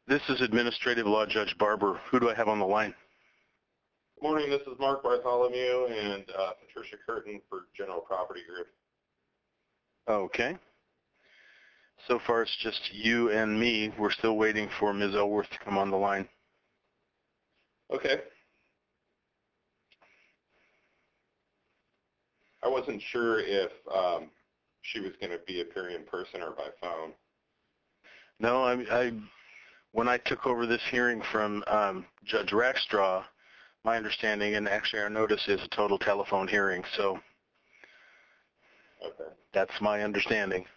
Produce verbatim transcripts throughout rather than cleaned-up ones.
This is Administrative Law Judge Barber. Who do I have on the line? Good morning. This is Mark Bartholomew and uh, Patricia Curtin for General Property Group. Okay. So far, it's just you and me. We're still waiting for Miz Elworth to come on the line. Okay. I wasn't sure if um, she was going to be appearing in person or by phone. No, I, I when I took over this hearing from um, Judge Rackstraw, my understanding, and actually our notice is a total telephone hearing, so okay. That's my understanding.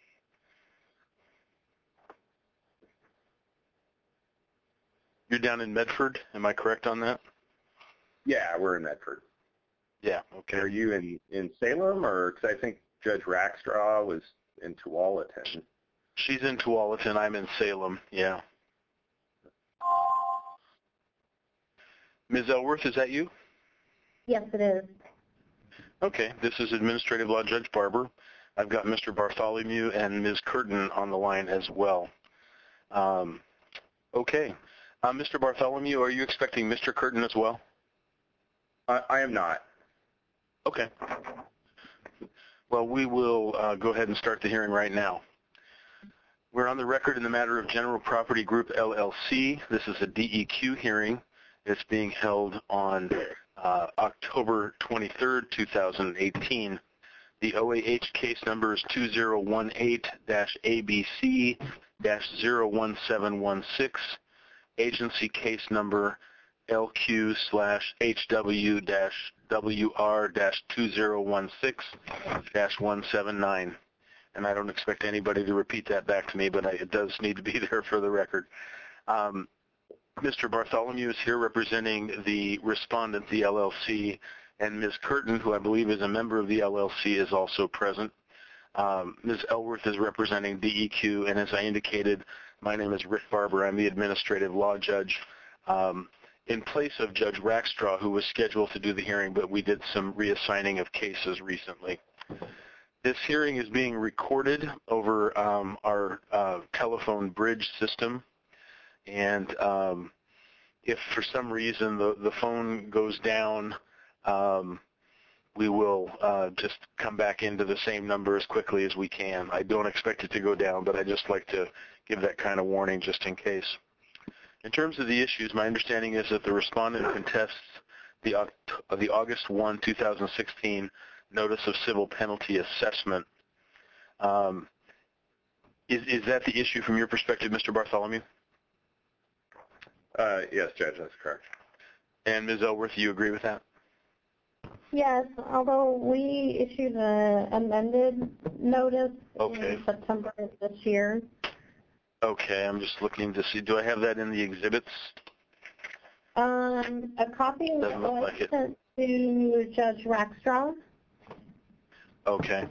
You're down in Medford, am I correct on that? Yeah, we're in Medford. Yeah, okay. Are you in, in Salem, or because I think Judge Rackstraw was in Tualatin? She's in Tualatin. I'm in Salem, yeah. Miz Elworth, is that you? Yes, it is. Okay, this is Administrative Law Judge Barber. I've got Mister Bartholomew and Miz Curtin on the line as well. Um, okay. Uh, Mister Bartholomew, are you expecting Mister Curtin as well? I, I am not. Okay. Well, we will uh, go ahead and start the hearing right now. We're on the record in the matter of General Property Group, L L C. This is a D E Q hearing. It's being held on uh, October twenty-third, two thousand eighteen. The O A H case number is two zero one eight A B C zero one seven one six. Agency case number L Q slash H W dash W R dash two zero one six dash one seven nine. And I don't expect anybody to repeat that back to me, but I, it does need to be there for the record. Um, Mister Bartholomew is here representing the respondent, the L L C, and Miz Curtin, who I believe is a member of the L L C, is also present. Um, Miz Elworth is representing D E Q, and as I indicated, my name is Rick Barber. I'm the Administrative Law Judge um, in place of Judge Rackstraw, who was scheduled to do the hearing, but we did some reassigning of cases recently. This hearing is being recorded over um, our uh, telephone bridge system, and um, if for some reason the, the phone goes down, um, we will uh, just come back into the same number as quickly as we can. I don't expect it to go down, but I just like to give that kind of warning just in case. In terms of the issues, my understanding is that the respondent contests the, uh, the August first, two thousand sixteen Notice of Civil Penalty Assessment. Um, is, is that the issue from your perspective, Mister Bartholomew? Uh, yes, Judge, that's correct. And Miz Elworth, you agree with that? Yes, although we issued an amended notice Okay. in September of this year. Okay, I'm just looking to see. Do I have that in the exhibits? Um, a copy Doesn't look was like it. sent to Judge Rackstraw. Okay.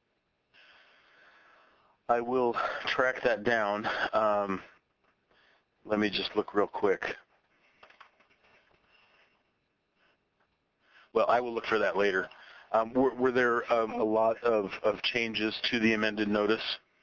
I will track that down. Um, let me just look real quick. Well, I will look for that later. Um, were, were there um, a lot of, of changes to the amended notice?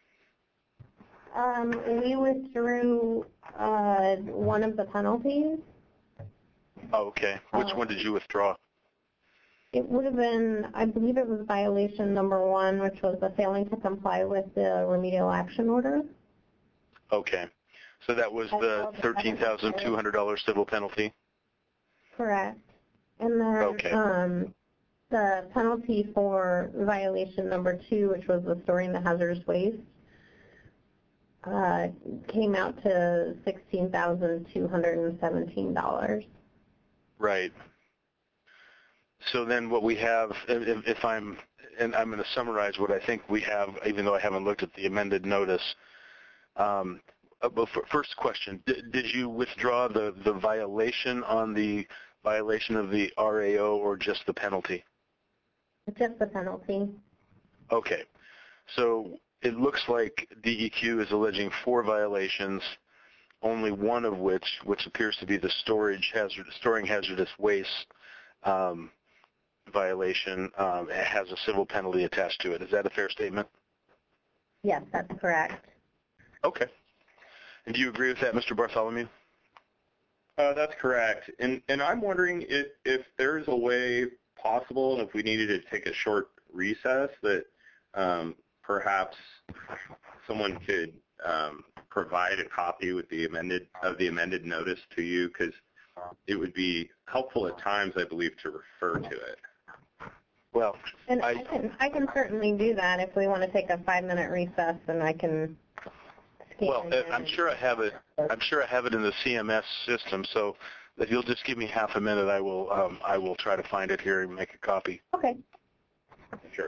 Um, we withdrew uh, one of the penalties. Oh, okay. Which Uh, one did you withdraw? It would have been, I believe it was violation number one, which was the failing to comply with the remedial action order. Okay. So that was the thirteen thousand two hundred dollars civil penalty? Correct. And then Okay. um, the penalty for violation number two, which was the storing the hazardous waste, uh, came out to sixteen thousand two hundred seventeen dollars. Right. So then what we have, if, if I'm, and I'm going to summarize what I think we have, even though I haven't looked at the amended notice. Um, uh, but for, first question, did, did you withdraw the, the violation on the violation of the R A O or just the penalty? Just the penalty. Okay. So it looks like D E Q is alleging four violations, only one of which, which appears to be the storage hazard, storing hazardous waste um, violation, um, has a civil penalty attached to it. Is that a fair statement? Yes, that's correct. Okay. And do you agree with that, Mister Bartholomew? Uh, that's correct. And, and I'm wondering if, if there's a way possible, and if we needed to take a short recess, that um, perhaps someone could um, provide a copy with the amended of the amended notice to you, because it would be helpful at times, I believe, to refer to it. Well, And I, I can I can certainly do that if we want to take a five minute recess, and I can. Scan well, in I'm sure I have it. I'm sure I have it in the C M S system. So if you'll just give me half a minute, I will. Um, I will try to find it here and make a copy. Okay. Sure.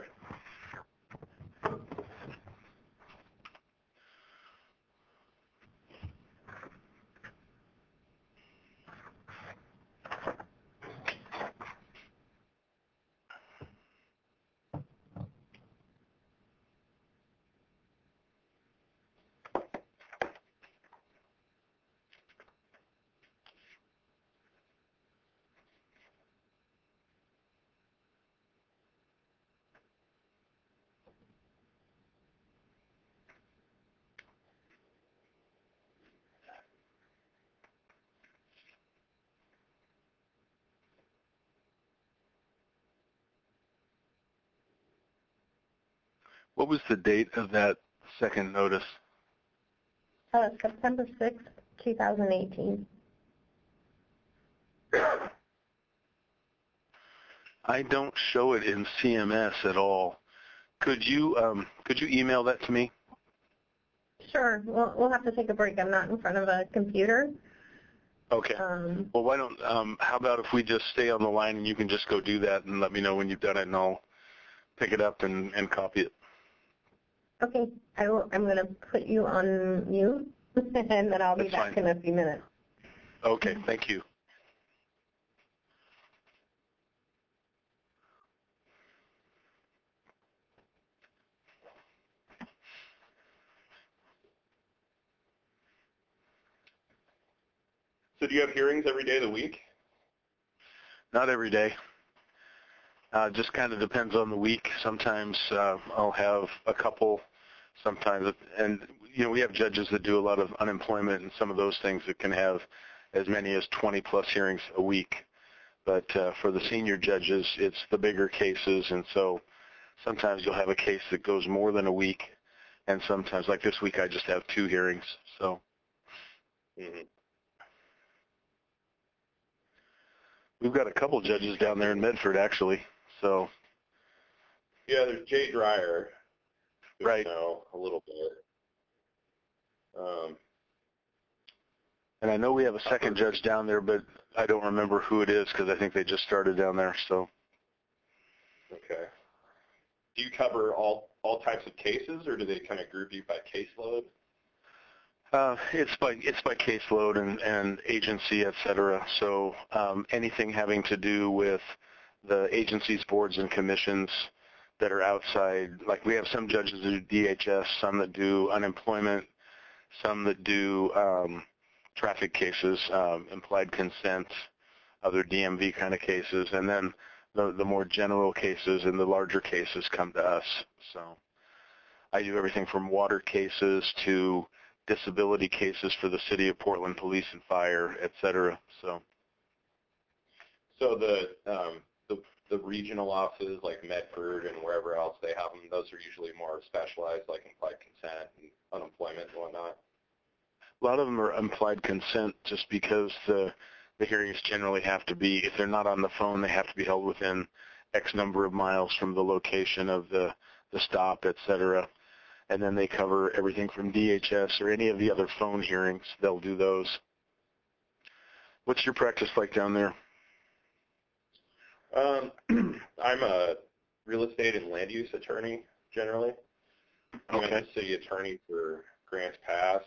What was the date of that second notice? Uh, September sixth, two thousand eighteen. I don't show it in C M S at all. Could you um, could you email that to me? Sure. We'll we'll have to take a break. I'm not in front of a computer. Okay. Um, Well, why don't, um, how about if we just stay on the line and you can just go do that and let me know when you've done it, and I'll pick it up and, and copy it. okay. I will, I'm going to put you on mute, and then I'll be That's back fine. in a few minutes. Okay, thank you. So do you have hearings every day of the week? Not every day. Uh, just kind of depends on the week. Sometimes uh, I'll have a couple. Sometimes, and you know, we have judges that do a lot of unemployment and some of those things that can have as many as twenty plus hearings a week. But uh, for the senior judges, it's the bigger cases, and so sometimes you'll have a case that goes more than a week, and sometimes, like this week, I just have two hearings. So Mm-hmm. we've got a couple judges down there in Medford, actually. So Yeah, there's Jay Dreyer, who right. I know a little bit. Um, And I know we have a second judge down there, but I don't remember who it is because I think they just started down there. So okay. Do you cover all all types of cases, or do they kind of group you by caseload? uh, it's by it's by caseload and, and agency, et cetera. So um, anything having to do with the agencies, boards, and commissions that are outside, like we have some judges that do D H S, some that do unemployment, some that do um, traffic cases, um, implied consent, other D M V kind of cases, and then the, the more general cases and the larger cases come to us. So I do everything from water cases to disability cases for the City of Portland Police and Fire, et cetera. So, So the um, the the regional offices like Medford and wherever else they have them, those are usually more specialized, like implied consent and unemployment and whatnot. a lot of them are implied consent just because the the hearings generally have to be, if they're not on the phone, they have to be held within X number of miles from the location of the, the stop, et cetera. And then they cover everything from D H S or any of the other phone hearings. They'll do those. What's your practice like down there? Um, I'm a real estate and land use attorney generally. I'm Okay. the city attorney for Grants Pass.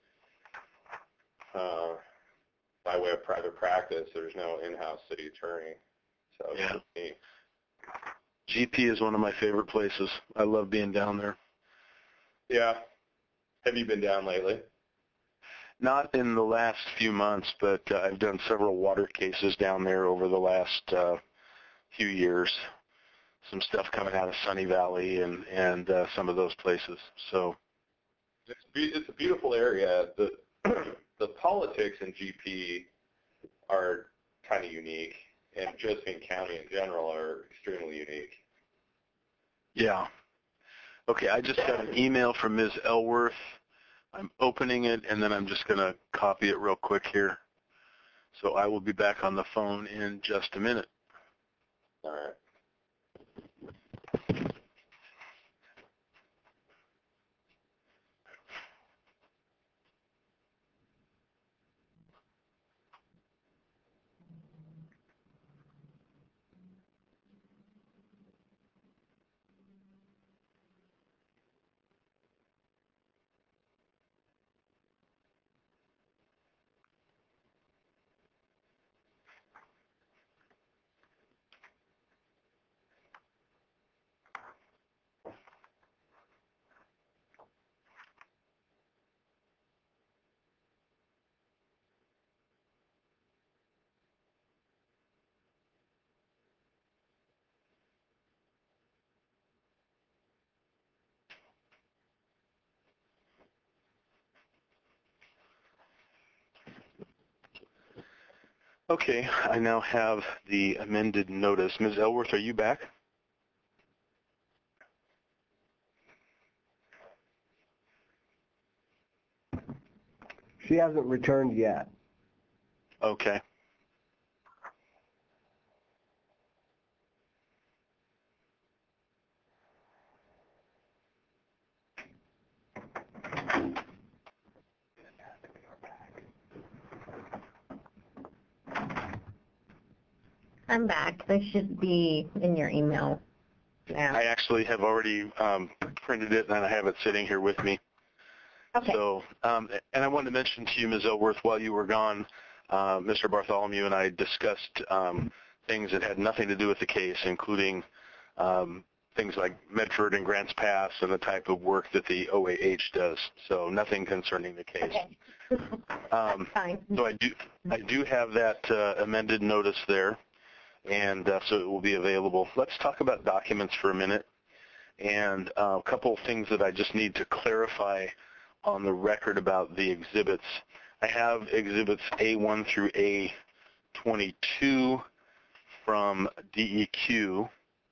Uh, by way of private practice, there's no in-house city attorney. So it's Yeah. just me. G P is one of my favorite places. I love being down there. Yeah. Have you been down lately? Not in the last few months, but uh, I've done several water cases down there over the last uh, few years. Some stuff coming out of Sunny Valley and, and uh, some of those places. So It's, be- it's a beautiful area. The the politics in G P are kind of unique, and Josephine County in general are extremely unique. Yeah. Okay, I just got an email from Miz Elworth. I'm opening it, and then I'm just going to copy it real quick here. So I will be back on the phone in just a minute. All right. Okay, I now have the amended notice. Miz Elworth, are you back? She hasn't returned yet. Okay. I'm back. They should be in your email now. I actually have already um, printed it, and I have it sitting here with me. Okay. So, um, and I wanted to mention to you, Miz Elworth, while you were gone, uh, Mister Bartholomew and I discussed um, things that had nothing to do with the case, including um, things like Medford and Grants Pass and the type of work that the O A H does. So nothing concerning the case. Okay. um, Fine. So I do, I do have that uh, amended notice there, and uh, so it will be available. Let's talk about documents for a minute, and uh, a couple of things that I just need to clarify on the record about the exhibits. I have exhibits A one through A twenty-two from D E Q,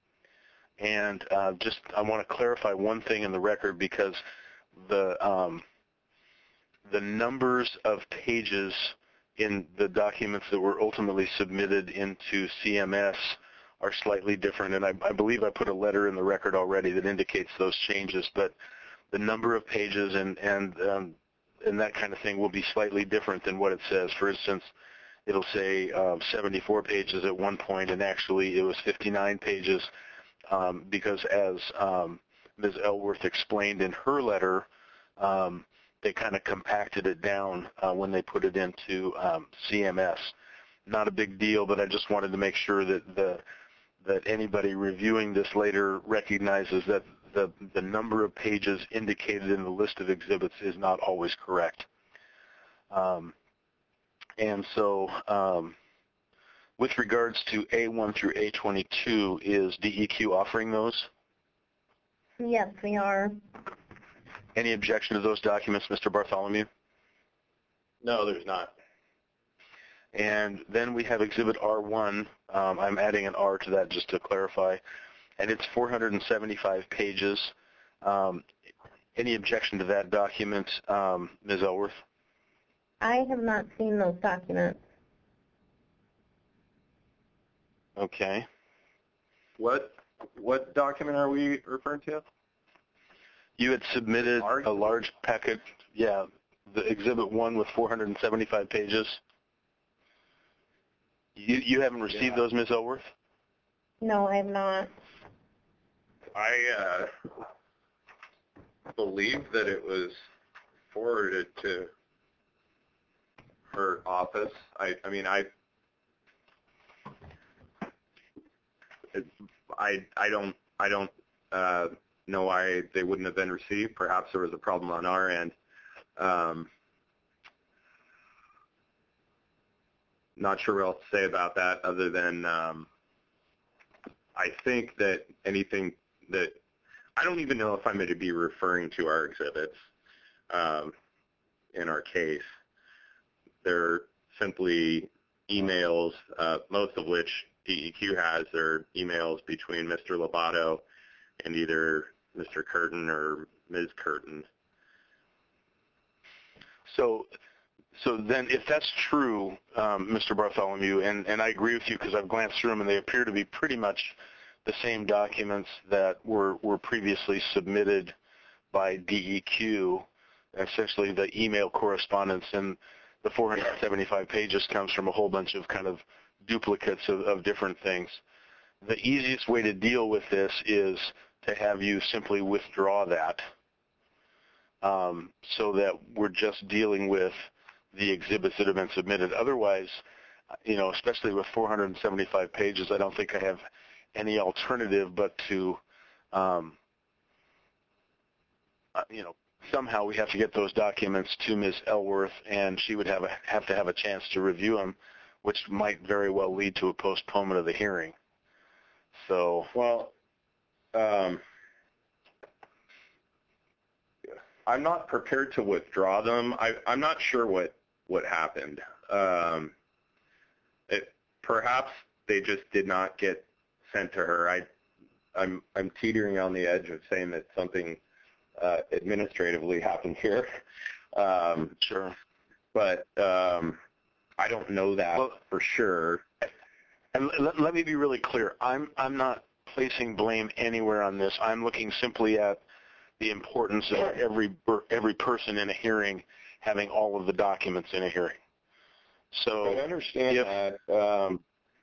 and uh, just I want to clarify one thing in the record, because the um, the numbers of pages in the documents that were ultimately submitted into C M S are slightly different, and I, I believe I put a letter in the record already that indicates those changes, but the number of pages and and um, and that kind of thing will be slightly different than what it says. For instance, it'll say uh, seventy-four pages at one point, and actually it was fifty-nine pages, um, because as um, Miz Elworth explained in her letter, um, they kind of compacted it down uh, when they put it into um, C M S. Not a big deal, but I just wanted to make sure that the that anybody reviewing this later recognizes that the, the number of pages indicated in the list of exhibits is not always correct. Um, and so um, with regards to A one through A twenty-two, is D E Q offering those? Yes, we are. Any objection to those documents, Mister Bartholomew? No, there's not. And then we have Exhibit R one. Um, I'm adding an R to that just to clarify. And it's four hundred seventy-five pages. Um, any objection to that document, um, Miz Elworth? I have not seen those documents. Okay. What what document are we referring to? You had submitted Large? a large packet, yeah, the Exhibit one with four hundred seventy-five pages. You, you haven't received Yeah. those, Miz Elworth? No, I have not. I uh, believe that it was forwarded to her office. I, I mean, I, it, I, I don't, I don't uh, know why they wouldn't have been received. Perhaps there was a problem on our end. Um, not sure what else to say about that, other than um, I think that anything that I don't even know if I'm going to be referring to our exhibits um, in our case. they're simply emails, uh, most of which D E Q has. They're emails between Mister Lobato and either Mister Curtin or Miz Curtin. So, so then if that's true, um, Mister Bartholomew, and, and I agree with you because I've glanced through them and they appear to be pretty much the same documents that were, were previously submitted by D E Q, essentially the email correspondence, and the four hundred seventy-five pages comes from a whole bunch of kind of duplicates of, of different things. The easiest way to deal with this is to have you simply withdraw that, um, so that we're just dealing with the exhibits that have been submitted. Otherwise, you know, especially with four hundred seventy-five pages, I don't think I have any alternative but to, um, uh, you know, somehow we have to get those documents to Miz Ellsworth, and she would have a, have to have a chance to review them, which might very well lead to a postponement of the hearing. So, well, um, I'm not prepared to withdraw them. I, I'm not sure what what happened. Um, it, perhaps they just did not get sent to her. I, I'm I'm teetering on the edge of saying that something uh, administratively happened here. Um, sure, but um, I don't know that well, for sure. And let, let me be really clear. I'm I'm not placing blame anywhere on this. I'm looking simply at the importance of every every person in a hearing having all of the documents in a hearing. So I understand if, that. Um,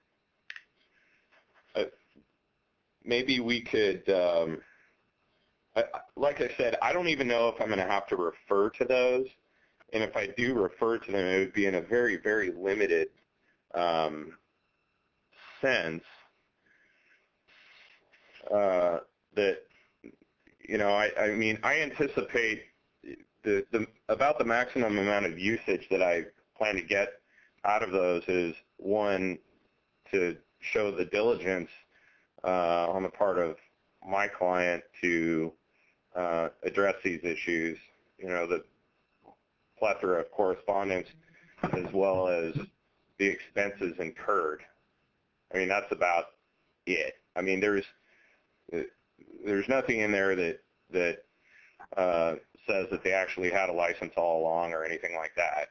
uh, maybe we could, um, I, like I said, I don't even know if I'm going to have to refer to those. And if I do refer to them, it would be in a very, very limited um, sense uh, that, you know, I, I mean, I anticipate the, the about the maximum amount of usage that I plan to get out of those is, one, to show the diligence uh, on the part of my client to uh, address these issues, you know, the plethora of correspondence as well as the expenses incurred. I mean, that's about it. I mean, there's there's nothing in there that that uh, says that they actually had a license all along or anything like that.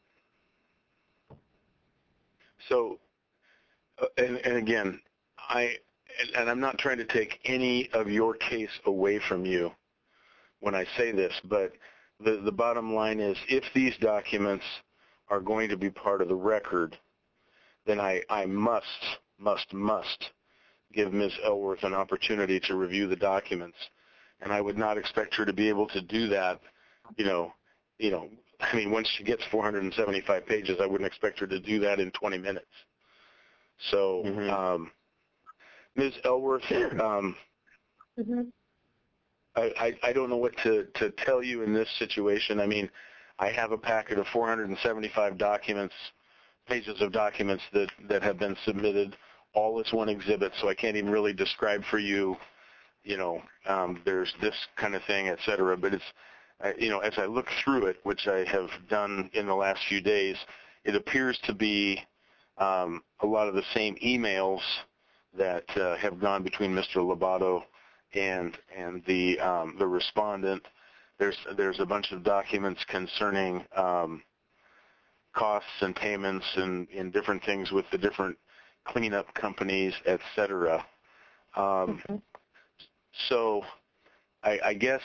So, uh, and, and again, I and, and I'm not trying to take any of your case away from you when I say this, but the the bottom line is, if these documents are going to be part of the record, then I I must must must give Miz Ellsworth an opportunity to review the documents, and I would not expect her to be able to do that. You know, you know. I mean, once she gets four hundred seventy-five pages, I wouldn't expect her to do that in twenty minutes. So, Mm-hmm. um, Miz Ellsworth, um, Mm-hmm. I, I, I don't know what to, to tell you in this situation. I mean, I have a packet of four hundred seventy-five documents, pages of documents that, that have been submitted, all as one exhibit, so I can't even really describe for you, you know, um, there's this kind of thing, et cetera. But it's, uh, you know, as I look through it, which I have done in the last few days, it appears to be um, a lot of the same emails that uh, have gone between Mister Lobato and and the um, the respondent. There's there's a bunch of documents concerning um, costs and payments and, and different things with the different cleanup companies, et cetera. Um, Okay. so I, I guess,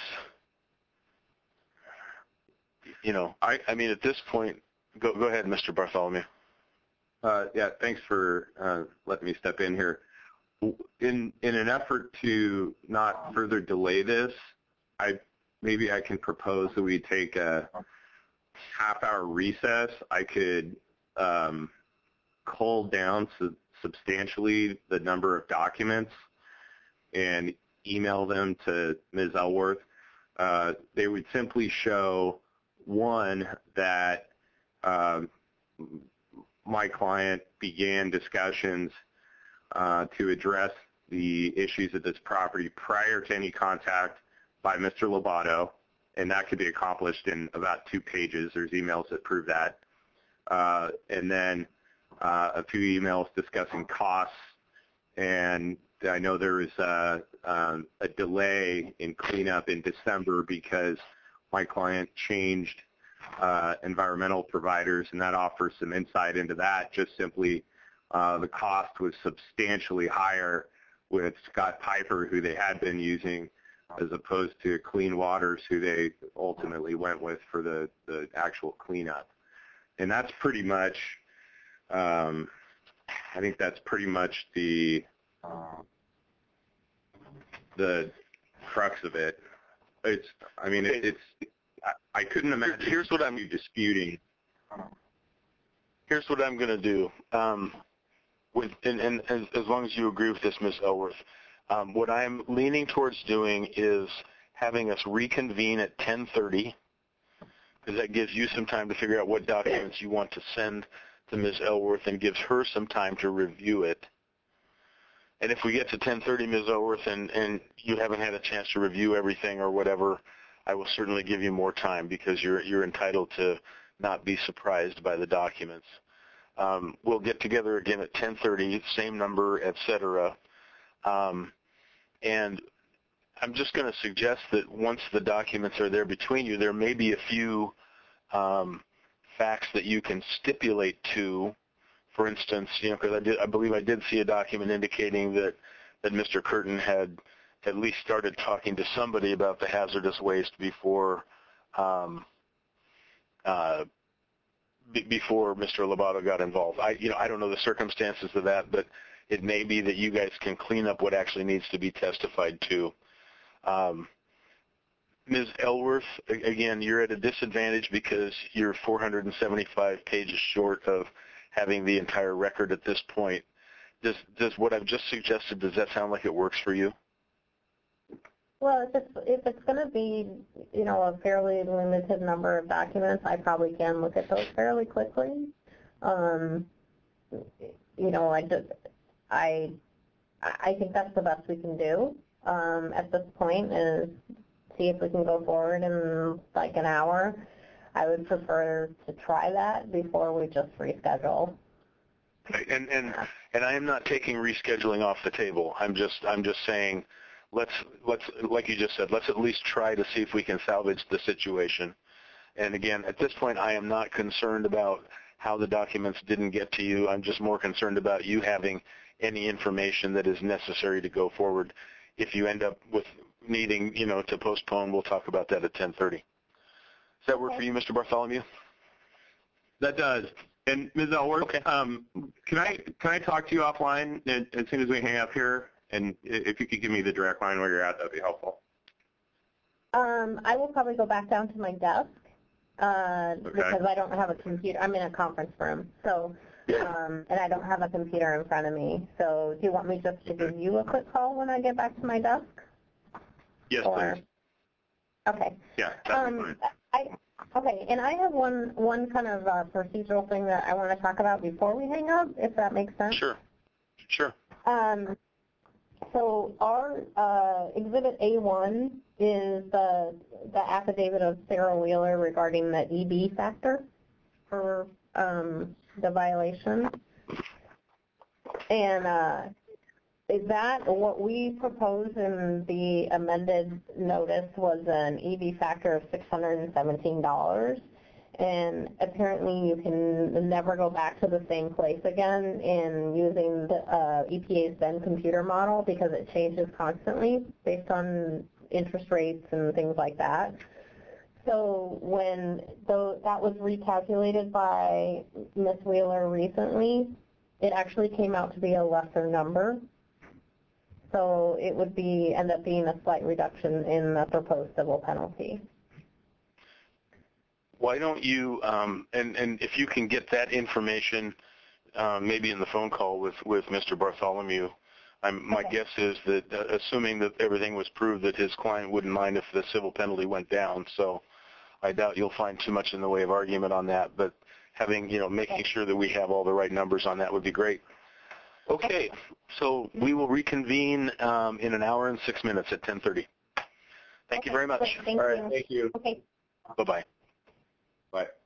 you know, I, I mean, at this point, go go ahead, Mister Bartholomew. Uh, yeah, thanks for uh, letting me step in here. In in an effort to not further delay this, I maybe I can propose that we take a half-hour recess. I could um, cull down su- substantially the number of documents and email them to Miz Ellsworth. Uh, they would simply show, one, that um, my client began discussions uh, to address the issues of this property prior to any contact by Mister Lobato, and that could be accomplished in about two pages. There's emails that prove that. uh, and then uh, a few emails discussing costs. And I know there was a, um, a delay in cleanup in December because my client changed uh, environmental providers, and that offers some insight into that. Just simply, uh, the cost was substantially higher with Scott Piper, who they had been using, as opposed to Clean Waters, who they ultimately went with for the, the actual cleanup. And that's pretty much, um, I think that's pretty much the the crux of it. It's, I mean, it, it's, I, I couldn't imagine. Here's what I'm disputing. Here's what I'm going to do. Um, with and, and as, as long as you agree with this, Miz Ellsworth, um, what I'm leaning towards doing is having us reconvene at ten thirty, because that gives you some time to figure out what documents you want to send to Miz Ellsworth and gives her some time to review it. And if we get to ten thirty, Miz Ellsworth, and, and you haven't had a chance to review everything or whatever, I will certainly give you more time because you're, you're entitled to not be surprised by the documents. Um, we'll get together again at ten thirty, same number, et cetera. Um, and I'm just going to suggest that once the documents are there between you, there may be a few um, facts that you can stipulate to. For instance, you know, because I did, I believe I did see a document indicating that that Mister Curtin had at least started talking to somebody about the hazardous waste before um, uh, b- before Mister Lobato got involved. I, you know, I don't know the circumstances of that, but it may be that you guys can clean up what actually needs to be testified to. Um, Miz Ellsworth, again, you're at a disadvantage because you're four hundred seventy-five pages short of having the entire record at this point. Does does what I've just suggested, does that sound like it works for you? Well, if it's, if it's going to be, you know, a fairly limited number of documents, I probably can look at those fairly quickly. Um, you know, I just, I, I think that's the best we can do um, at this point is see if we can go forward in like an hour. I would prefer to try that before we just reschedule. And and and I am not taking rescheduling off the table. I'm just I'm just saying, let's let's like you just said, let's at least try to see if we can salvage the situation. And again, at this point, I am not concerned about how the documents didn't get to you. I'm just more concerned about you having any information that is necessary to go forward. If you end up with needing, you know, to postpone, we'll talk about that at ten thirty. Does that work for you, Mister Bartholomew? That does. And Miz Ellsworth, okay. um, can I can I talk to you offline as, as soon as we hang up here? And if you could give me the direct line where you're at, that'd be helpful. Um, I will probably go back down to my desk uh, Okay. because I don't have a computer. I'm in a conference room, so um, and I don't have a computer in front of me. So do you want me just to give you a quick call when I get back to my desk? Yes, or, please. Okay. Yeah, that'd um, be fine. I, okay, and I have one one kind of uh, procedural thing that I want to talk about before we hang up, if that makes sense. Sure. Sure. Um, so our uh, Exhibit A one is the the affidavit of Sarah Wheeler regarding the E B factor for um, the violation. And uh, is that what we proposed in the amended notice was an E B factor of six hundred seventeen dollars. And apparently you can never go back to the same place again in using the uh, E P A's then computer model because it changes constantly based on interest rates and things like that. So when the, that was recalculated by Miz Wheeler recently, it actually came out to be a lesser number. So it would be end up being a slight reduction in the proposed civil penalty. Why don't you, um, and, and if you can get that information um, maybe in the phone call with, with Mister Bartholomew, I'm, my Okay. guess is that uh, assuming that everything was proved that his client wouldn't mind if the civil penalty went down. So I doubt you'll find too much in the way of argument on that. But having, you know, making sure that we have all the right numbers on that would be great. Okay, so we will reconvene um, in an hour and six minutes at ten thirty. Thank Okay, you very much. great. Thank All right, you. thank you. Okay. Bye-bye. Bye.